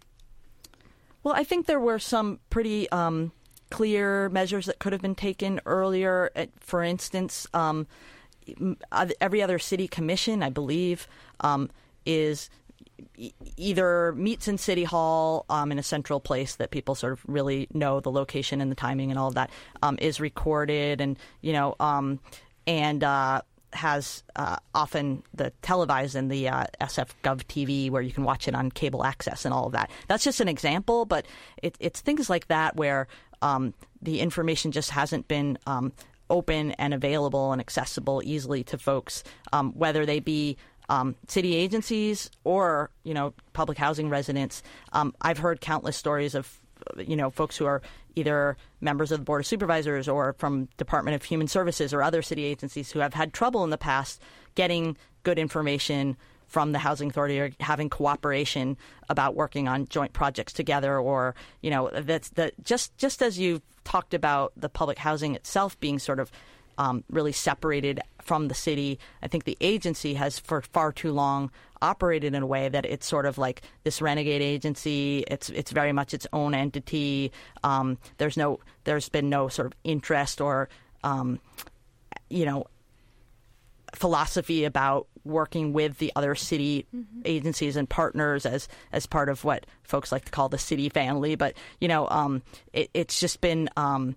Well, I think there were some pretty um, clear measures that could have been taken earlier. For instance, um, every other city commission, I believe, um, is e- either meets in City Hall um, in a central place that people sort of really know the location and the timing and all of that, um, is recorded, and you know, um, and uh, has uh, often the televised and the uh, S F Gov T V where you can watch it on cable access and all of that. That's just an example, but it, it's things like that where um, the information just hasn't been um, open and available and accessible easily to folks, um, whether they be Um, city agencies or, you know, public housing residents. Um, I've heard countless stories of, you know, folks who are either members of the Board of Supervisors or from Department of Human Services or other city agencies who have had trouble in the past getting good information from the Housing Authority or having cooperation about working on joint projects together, or, you know, that's the just just as you talked about the public housing itself being sort of Um, really separated from the city. I think the agency has for far too long operated in a way that it's sort of like this renegade agency. It's it's very much its own entity. Um, there's no there's been no sort of interest or um, you know philosophy about working with the other city mm-hmm. agencies and partners as as part of what folks like to call the city family. But you know um, it, it's just been Um,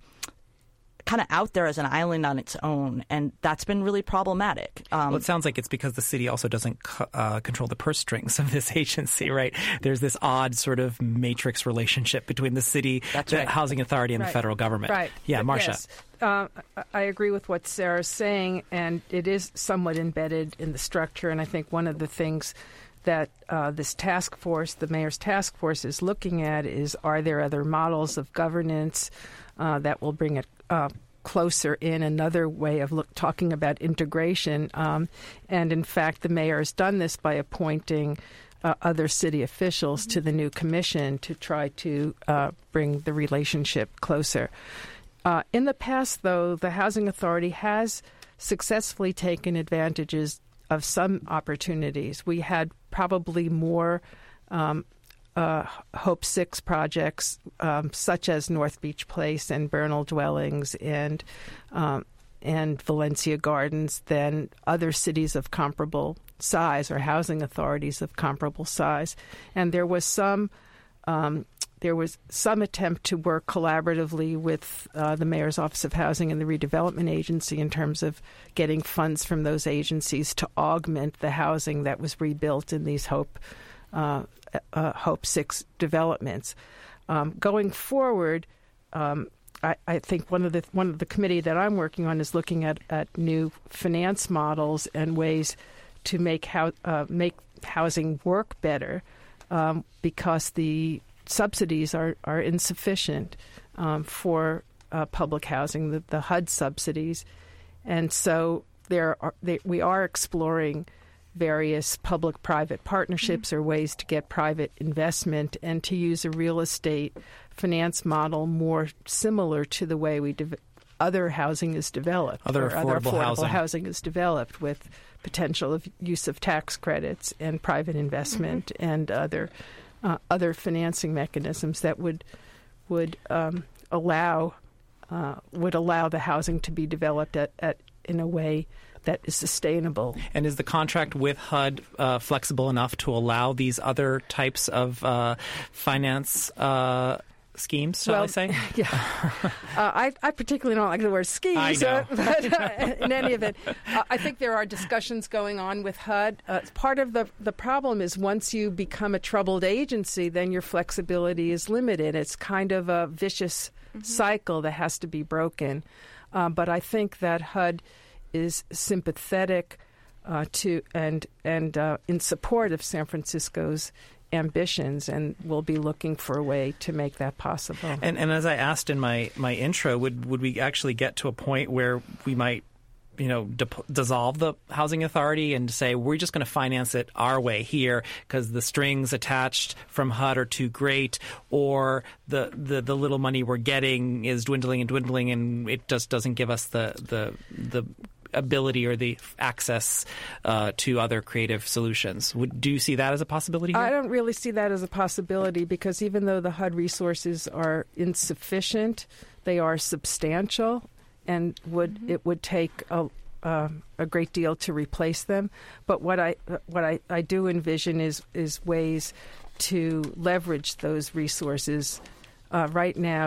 kind of out there as an island on its own, and that's been really problematic. Um, well, it sounds like it's because the city also doesn't uh, control the purse strings of this agency, right? There's this odd sort of matrix relationship between the city, that's the right. Housing Authority, and right. the federal government. Right. Yeah, Marcia. Yes. Uh, I agree with what Sarah's saying, and it is somewhat embedded in the structure, and I think one of the things that uh, this task force, the mayor's task force, is looking at is, are there other models of governance uh, that will bring it uh, closer in, another way of look, talking about integration. Um, and in fact, the mayor has done this by appointing uh, other city officials mm-hmm. to the new commission to try to uh, bring the relationship closer. Uh, in the past, though, the Housing Authority has successfully taken advantages of some opportunities. We had probably more um, Uh, Hope Six projects, um, such as North Beach Place and Bernal Dwellings and um, and Valencia Gardens, than other cities of comparable size or housing authorities of comparable size. And there was some um, there was some attempt to work collaboratively with uh, the Mayor's Office of Housing and the Redevelopment Agency in terms of getting funds from those agencies to augment the housing that was rebuilt in these Hope Uh, uh, Hope Six developments. Um, going forward, um, I, I think one of the one of the committee that I'm working on is looking at, at new finance models and ways to make how uh, make housing work better, um, because the subsidies are are insufficient um, for uh, public housing, the, the H U D subsidies, and so there are they, we are exploring various public-private partnerships mm-hmm. or ways to get private investment and to use a real estate finance model more similar to the way we de- other housing is developed. Other affordable, other affordable housing. housing is developed with potential of use of tax credits and private investment mm-hmm. and other uh, other financing mechanisms that would would um, allow uh, would allow the housing to be developed at, at in a way that is sustainable. And is the contract with H U D uh, flexible enough to allow these other types of uh, finance uh, schemes, shall well, I say? Yeah. uh, I, I particularly don't like the word schemes. I know. Uh, but uh, in any event, uh, I think there are discussions going on with H U D. Uh, part of the, the problem is once you become a troubled agency, then your flexibility is limited. It's kind of a vicious mm-hmm. cycle that has to be broken. Uh, but I think that H U D is sympathetic uh, to and and uh, in support of San Francisco's ambitions, and will be looking for a way to make that possible. And, and as I asked in my, my intro, would would we actually get to a point where we might, you know, de- dissolve the housing authority and say we're just going to finance it our way here because the strings attached from H U D are too great, or the, the, the little money we're getting is dwindling and dwindling, and it just doesn't give us the the the ability or the access uh, to other creative solutions. Would, do you see that as a possibility here? I don't really see that as a possibility, because even though the H U D resources are insufficient, they are substantial, and would mm-hmm. it would take a, uh, a great deal to replace them. But what I what I, I do envision is is ways to leverage those resources. Uh, right now,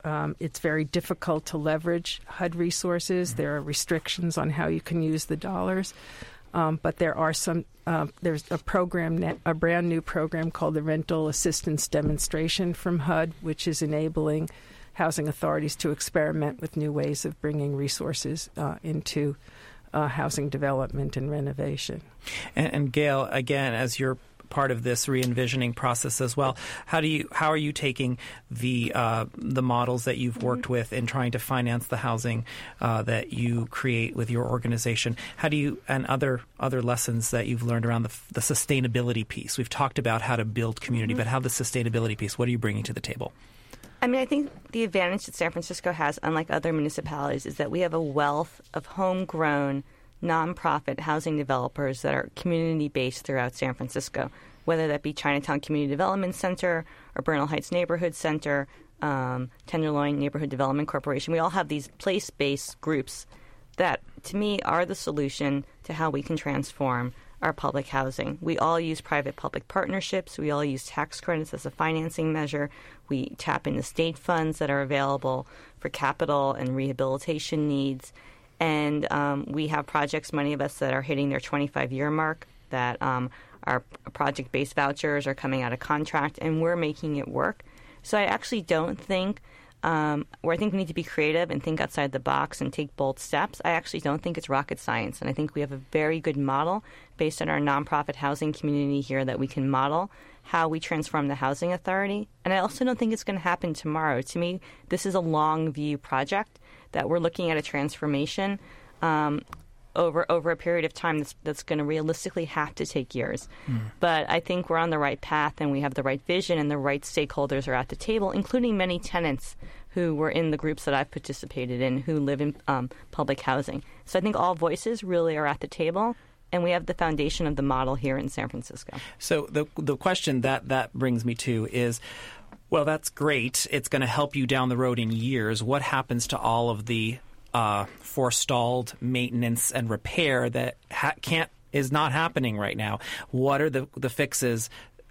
um, it's very difficult to leverage H U D resources. There are restrictions on how you can use the dollars. Um, but there are some, uh, there's a program, a brand new program called the Rental Assistance Demonstration from H U D, which is enabling housing authorities to experiment with new ways of bringing resources uh, into uh, housing development and renovation. And, and Gail, again, as you're part of this re-envisioning process as well, how do you how are you taking the uh, the models that you've worked mm-hmm. with in trying to finance the housing uh, that you create with your organization? How do you and other other lessons that you've learned around the, the sustainability piece? We've talked about how to build community, mm-hmm. but how the sustainability piece? What are you bringing to the table? I mean, I think the advantage that San Francisco has, unlike other municipalities, is that we have a wealth of homegrown nonprofit housing developers that are community-based throughout San Francisco, whether that be Chinatown Community Development Center or Bernal Heights Neighborhood Center, um, Tenderloin Neighborhood Development Corporation. We all have these place-based groups that, to me, are the solution to how we can transform our public housing. We all use private-public partnerships. We all use tax credits as a financing measure. We tap into state funds that are available for capital and rehabilitation needs. And um, we have projects, many of us, that are hitting their twenty-five-year mark, that um, our project-based vouchers are coming out of contract, and we're making it work. So I actually don't think, um, where I think we need to be creative and think outside the box and take bold steps, I actually don't think it's rocket science. And I think we have a very good model based on our nonprofit housing community here that we can model how we transform the housing authority. And I also don't think it's going to happen tomorrow. To me, this is a long view project that we're looking at a transformation um, over over a period of time that's, that's going to realistically have to take years. Mm. But I think we're on the right path, and we have the right vision, and the right stakeholders are at the table, including many tenants who were in the groups that I've participated in who live in um, public housing. So I think all voices really are at the table, and we have the foundation of the model here in San Francisco. So the the question that that brings me to is, well, that's great. It's going to help you down the road in years. What happens to all of the uh, forestalled maintenance and repair that ha- can't is not happening right now? What are the the fixes?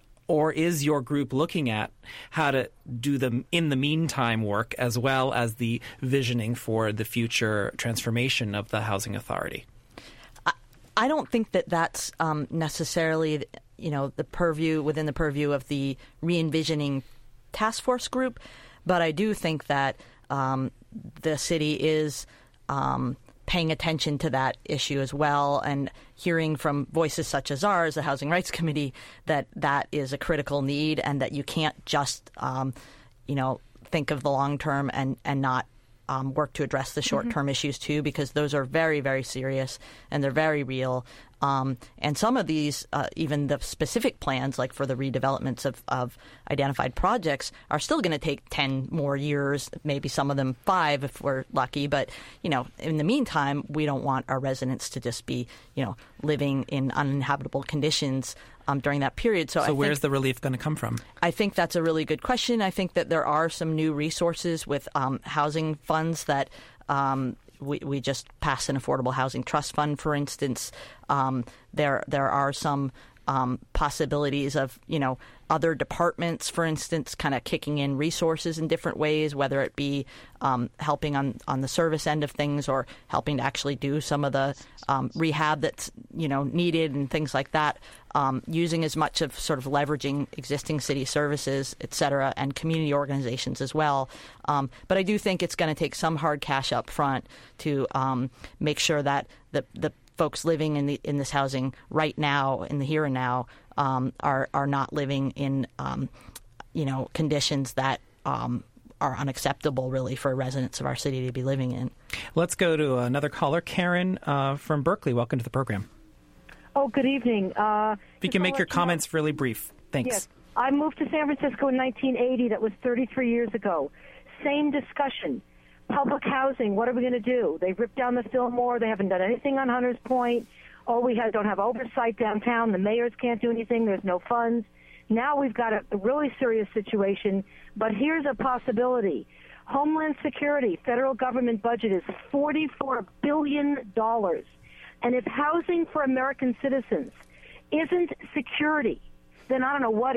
Or is your group looking at how to do the in the meantime work as well as the visioning for the future transformation of the housing authority? I, I don't think that that's um, necessarily, you know, the purview within the purview of the re-envisioning task force group, but I do think that um, the city is um, paying attention to that issue as well, and hearing from voices such as ours, the Housing Rights Committee, that that is a critical need, and that you can't just, um, you know, think of the long term and and not um, work to address the short term mm-hmm. issues too, because those are very, very serious and they're very real. Um, and some of these, uh, even the specific plans, like for the redevelopments of, of identified projects, are still going to take ten more years, maybe some of them five if we're lucky. But, you know, in the meantime, we don't want our residents to just be, you know, living in uninhabitable conditions um, during that period. So, so I where's think, the relief going to come from? I think that's a really good question. I think that there are some new resources with um, housing funds that um, We, we just passed an affordable housing trust fund, for instance. Um, there there are some um, possibilities of, you know, other departments, for instance, kind of kicking in resources in different ways, whether it be um, helping on, on the service end of things or helping to actually do some of the um, rehab that's, you know, needed and things like that, um, using as much of sort of leveraging existing city services, et cetera, and community organizations as well. Um, but I do think it's going to take some hard cash up front to um, make sure that the the folks living in the in this housing right now, in the here and now, um, are are not living in um, you know conditions that um, are unacceptable, really, for residents of our city to be living in. Let's go to another caller, Karen uh, from Berkeley. Welcome to the program. Oh, good evening. Uh, if you can make your comments know. really brief, thanks. Yes, I moved to San Francisco in nineteen eighty. That was thirty-three years ago. Same discussion. Public housing, what are we going to do? They've ripped down the Fillmore. They haven't done anything on Hunters Point. Oh, we have, don't have oversight downtown. The mayors can't do anything. There's no funds. Now we've got a, a really serious situation. But here's a possibility. Homeland Security, federal government budget is forty-four billion dollars. And if housing for American citizens isn't security, then I don't know what is.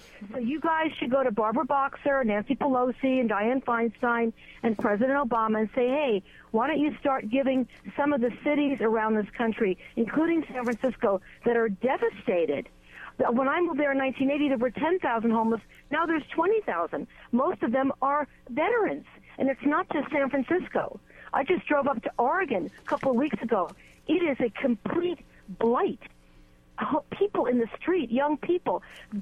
So you guys should go to Barbara Boxer, Nancy Pelosi, and Dianne Feinstein, and President Obama and say, hey, why don't you start giving some of the cities around this country, including San Francisco, that are devastated. When I moved there in nineteen eighty, there were ten thousand homeless. Now there's twenty thousand. Most of them are veterans, and it's not just San Francisco. I just drove up to Oregon a couple of weeks ago. It is a complete blight. People in the street, young people,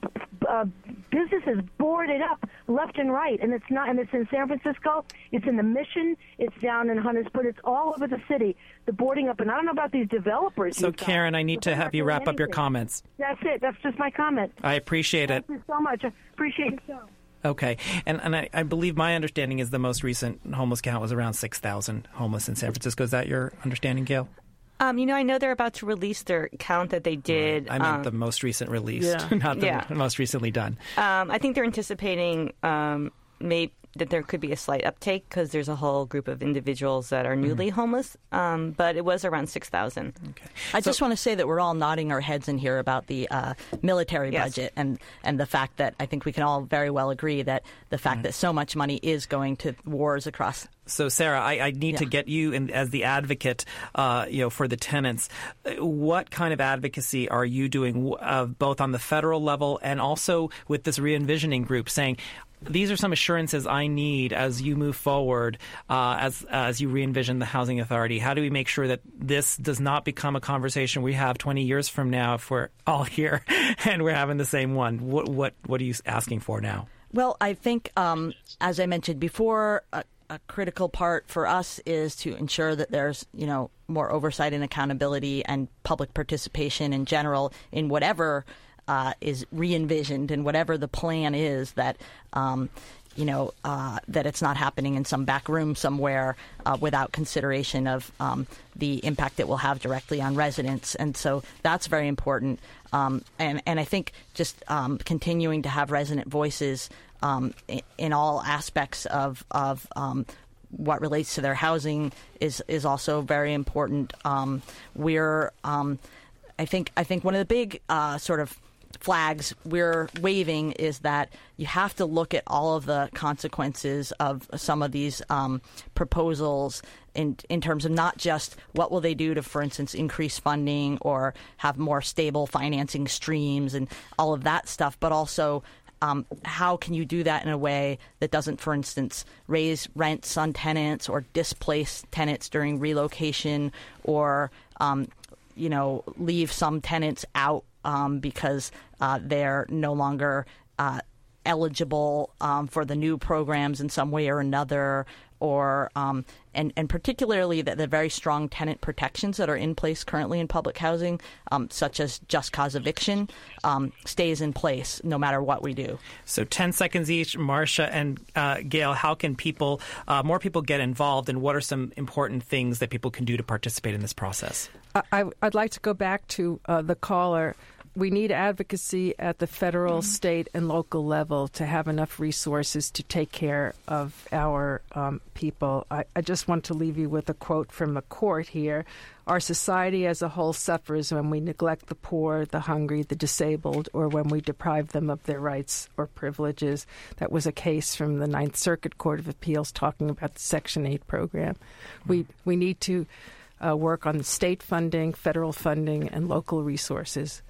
uh, businesses boarded up left and right, and it's not. And it's in San Francisco. It's in the Mission. It's down in Huntersburg. It's all over the city. The boarding up, and I don't know about these developers. So, Karen, I need to have you wrap up your comments. That's it. That's just my comment. I appreciate it. Thank you so much. I appreciate your show. Okay. And and I, I believe my understanding is the most recent homeless count was around six thousand homeless in San Francisco. Is that your understanding, Gail? Um, you know, I know they're about to release their count that they did. Right. I meant um, the most recent released, yeah. not the yeah. most recently done. Um, I think they're anticipating um, maybe that there could be a slight uptake because there's a whole group of individuals that are newly mm-hmm. homeless, um, but it was around six thousand. Okay. I so, just want to say that we're all nodding our heads in here about the uh, military yes. budget and, and the fact that I think we can all very well agree that the fact mm-hmm. that so much money is going to wars across. So, Sarah, I, I need yeah. to get you in, as the advocate, uh, you know, for the tenants. What kind of advocacy are you doing, uh, both on the federal level and also with this re-envisioning group, saying these are some assurances I need as you move forward, uh, as as you re-envision the Housing Authority? How do we make sure that this does not become a conversation we have twenty years from now if we're all here and we're having the same one? What what what are you asking for now? Well, I think, um, as I mentioned before, uh, a critical part for us is to ensure that there's, you know, more oversight and accountability and public participation in general in whatever uh, is re-envisioned and whatever the plan is, that, um, you know, uh, that it's not happening in some back room somewhere uh, without consideration of um, the impact it will have directly on residents. And so that's very important. Um, and, and I think just um, continuing to have resident voices Um, in, in all aspects of of um, what relates to their housing is is also very important. Um, we're, um, I think, I think one of the big uh, sort of flags we're waving is that you have to look at all of the consequences of some of these um, proposals in in terms of not just what will they do to, for instance, increase funding or have more stable financing streams and all of that stuff, but also Um, how can you do that in a way that doesn't, for instance, raise rents on tenants or displace tenants during relocation or, um, you know, leave some tenants out um, because uh, they're no longer uh, eligible um, for the new programs in some way or another, or um, and, and particularly the, the very strong tenant protections that are in place currently in public housing, um, such as just cause eviction, um, stays in place no matter what we do. So ten seconds each. Marcia and uh, Gail, how can people, uh, more people get involved, and what are some important things that people can do to participate in this process? I, I'd like to go back to uh, the caller. We need advocacy at the federal, mm-hmm. state, and local level to have enough resources to take care of our um, people. I, I just want to leave you with a quote from the court here. Our society as a whole suffers when we neglect the poor, the hungry, the disabled, or when we deprive them of their rights or privileges. That was a case from the Ninth Circuit Court of Appeals talking about the Section eight program. Mm-hmm. We, we need to uh, work on state funding, federal funding, and local resources.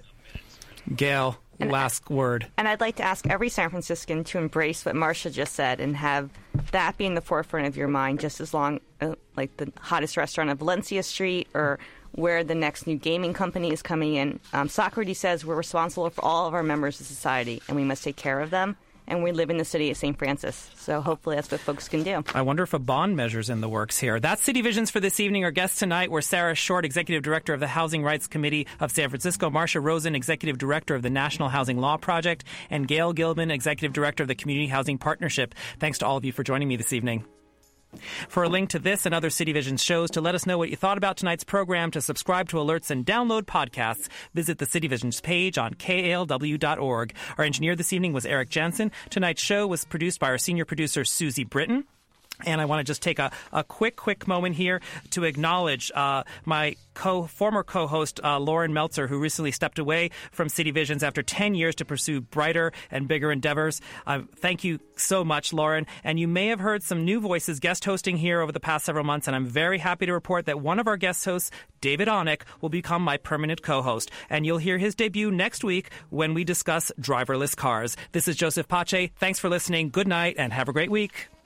Gail, and, last word. And I'd like to ask every San Franciscan to embrace what Marcia just said and have that be in the forefront of your mind just as long, uh, like the hottest restaurant on Valencia Street or where the next new gaming company is coming in. Um, Socrates says we're responsible for all of our members of society, and we must take care of them. And we live in the city of Saint Francis. So hopefully that's what folks can do. I wonder if a bond measure's in the works here. That's City Visions for this evening. Our guests tonight were Sarah Short, Executive Director of the Housing Rights Committee of San Francisco, Marcia Rosen, Executive Director of the National Housing Law Project, and Gail Gilman, Executive Director of the Community Housing Partnership. Thanks to all of you for joining me this evening. For a link to this and other City Visions shows, to let us know what you thought about tonight's program, to subscribe to alerts and download podcasts, visit the City Visions page on K A L W dot org. Our engineer this evening was Eric Jensen. Tonight's show was produced by our senior producer, Susie Britton. And I want to just take a, a quick, quick moment here to acknowledge uh, my co former co-host, uh, Lauren Meltzer, who recently stepped away from City Visions after ten years to pursue brighter and bigger endeavors. Uh, thank you so much, Lauren. And you may have heard some new voices guest hosting here over the past several months, and I'm very happy to report that one of our guest hosts, David Onick, will become my permanent co-host. And you'll hear his debut next week when we discuss driverless cars. This is Joseph Pace. Thanks for listening. Good night, and have a great week.